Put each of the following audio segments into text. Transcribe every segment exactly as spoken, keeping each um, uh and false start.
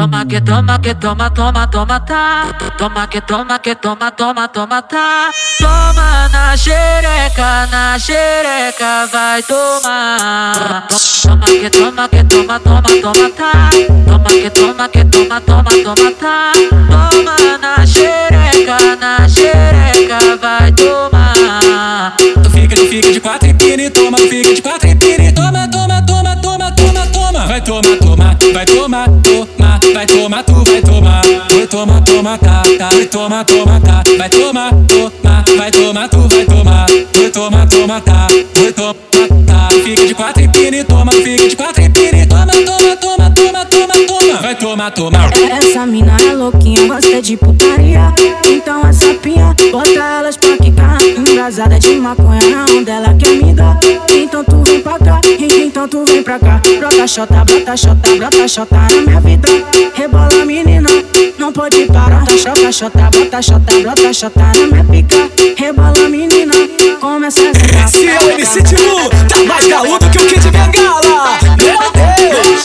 Toma que toma que toma, toma, toma, tá. Toma que toma que toma, toma, toma, tá. Toma na xereca, na xereca, vai tomar. Toma que toma que toma, toma, toma, tá. Toma que toma que toma, toma, toma, tá. Toma na xereca, na xereca, vai tomar. Tu fica, tu fica de quatro e pini, toma, tu fica de quatro e pini, toma, toma, toma, toma, toma, toma. Vai tomar, toma, vai tomar, toma, vai tomar, tu vai tomar. Vai tomar, toma, tá, tá. Vai tomar, toma, tá. Vai tomar, toma, vai tomar, tu vai tomar. Vai tomar, toma, tá. Vai tomar, tá. Tu fica de quatro e pini, toma, tu fica de quatro e pini, toma, toma, toma, toma, toma, toma. Vai tomar, toma. Essa mina é louquinha, gosta de putaria. Então essa pinha, bota elas pra quicar. Embrasada de maconha na onda, ela quer me dar. Então tu vem pra cá, então tu vem pra cá. Brota xota, brota xota, brota xota na minha vida. Rebola menina, não pode parar. Brota xota, brota xota, brota xota na minha pica. Rebola menina, começa a sentar. Esse é o M C Tilu, tá mais galudo que o Kid Bengala. Meu Deus!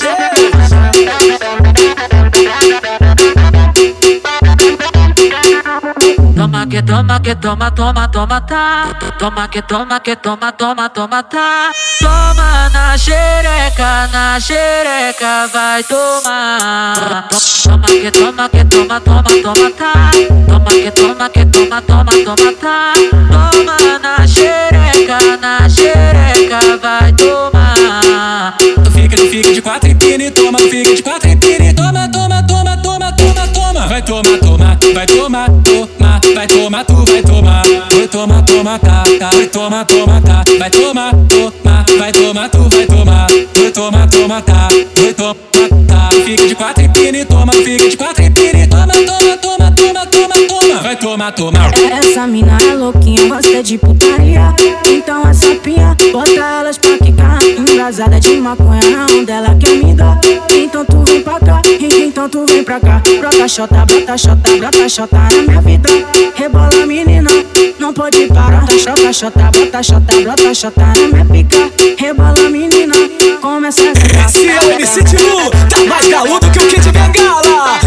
Toma que toma que toma, toma, toma, tá. Toma que toma que toma, toma, toma, tá. Toma na xereca, na xereca, vai tomar. Toma que toma que toma, toma, toma, tá. Toma que toma que toma, toma, toma, tá. Toma na xereca, na xereca, vai tomar. Tu fica, tu fica de quatro e pini, toma, tu fica de quatro e pini, toma, toma, toma, toma, toma, toma. Vai tomar, toma, vai tomar, toma, vai tomar, tu vai tomar. Vai tomar, toma, tá, tá. Vai tomar, toma, tá. Vai tomar, toma, vai tomar, tu vai tomar. Vai tomar, toma, tá. Vai tomar, tá. Tu fica de quatro e pini, toma, tu fica de quatro e pini, toma, toma, toma, toma, toma, toma. Vai tomar, toma. Essa mina é louquinha, gosta de putaria. Então essa pinha, bota elas pra quicar. Embrasada de maconha na onda, ela quer me dar. Então tu vem pra cá, então tu vem pra cá. Brota xota, brota xota, brota xota na minha vida. Rebola menina, não pode parar. Brota xota, brota xota, brota xota na minha pica. Rebola menina, começa a sentar. Esse é o M C Tilu, tá mais galudo que o Kid Bengala.